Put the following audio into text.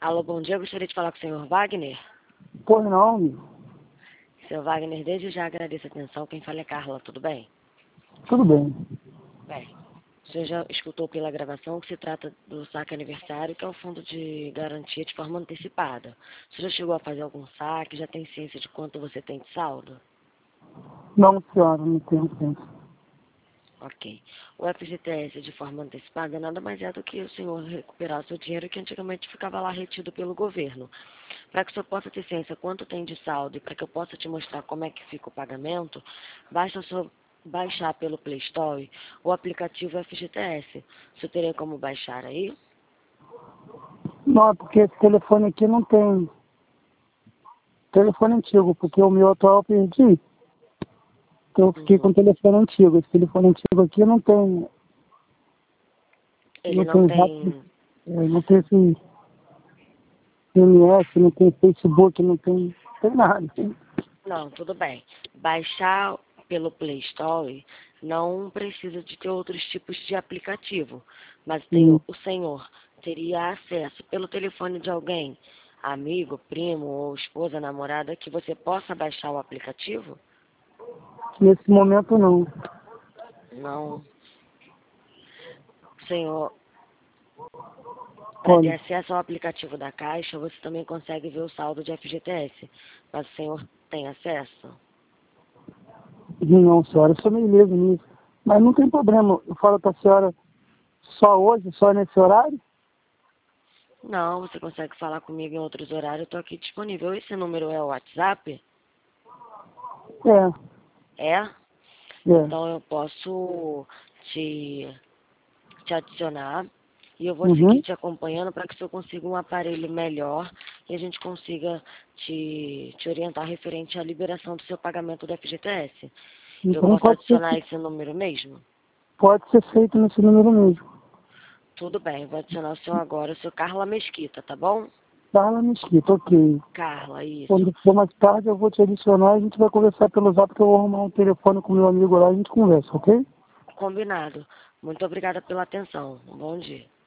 Alô, bom dia. Eu gostaria de falar com o senhor Wagner. Pois não, amigo. Senhor Wagner, desde já agradeço a atenção. Quem fala é Carla, tudo bem? Tudo bem. Bem, o senhor já escutou pela gravação que se trata do saque aniversário, que é o fundo de garantia de forma antecipada. O senhor já chegou a fazer algum saque? Já tem ciência de quanto você tem de saldo? Não, senhora, não tenho tempo. Ok. O FGTS de forma antecipada nada mais é do que o senhor recuperar o seu dinheiro que antigamente ficava lá retido pelo governo. Para que o senhor possa ter ciência quanto tem de saldo e para que eu possa te mostrar como é que fica o pagamento, basta o senhor baixar pelo Play Store o aplicativo FGTS. O senhor teria como baixar aí? Não, porque esse telefone aqui não tem. Telefone antigo, porque o meu atual eu perdi. Então eu fiquei com o telefone antigo. Esse telefone antigo aqui não tem. Ele Não não tem tem... não tem esse MS, não tem Facebook, não tem nada. Não, tudo bem. Baixar pelo Play Store não precisa de ter outros tipos de aplicativo, mas o senhor teria acesso pelo telefone de alguém, amigo, primo ou esposa, namorada, que você possa baixar o aplicativo? Nesse momento não. Não. O senhor, para ter Olha, acesso ao aplicativo da Caixa, você também consegue ver o saldo de FGTS, mas o senhor tem acesso? não, senhora, eu sou meio leigo nisso. Mas não tem problema. Eu falo para a senhora só hoje, só nesse horário? Não, você consegue falar comigo em outros horários, eu estou aqui disponível. Esse número é o WhatsApp? É. É? Então eu posso te adicionar e eu vou seguir Uhum. te acompanhando para que o senhor consiga um aparelho melhor e a gente consiga te orientar referente à liberação do seu pagamento do FGTS. Eu Então posso adicionar esse número mesmo? pode ser feito nesse número mesmo. Tudo bem, vou adicionar o senhor agora, o senhor Carla Mesquita, tá bom? Carla Mesquita, ok. Carla, isso. Quando for mais tarde eu vou te adicionar e a gente vai conversar pelo zap que eu vou arrumar um telefone com meu amigo lá e a gente conversa, ok? Combinado. Muito obrigada pela atenção. Um bom dia.